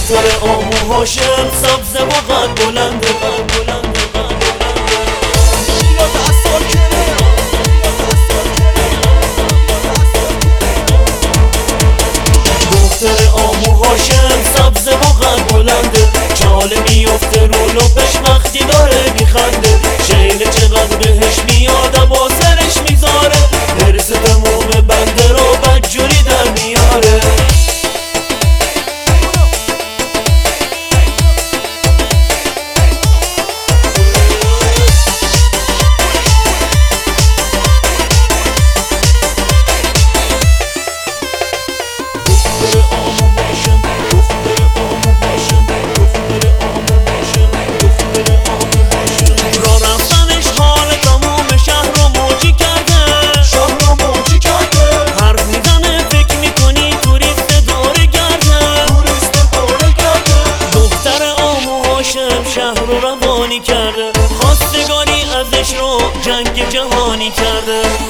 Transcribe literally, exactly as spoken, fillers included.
دختر آمو هاشم سبز و قد بلنده دختر آمو هاشم سبز و قد بلنده چاله میفته رو لبش وقتی داره میخنده شیله چقدر بهش میادم و سرش میذاره درس تموم بنده رو بدجوری در میاره شهر رو روانی کرده خواستگاری ازش رو جنگ جهانی کرده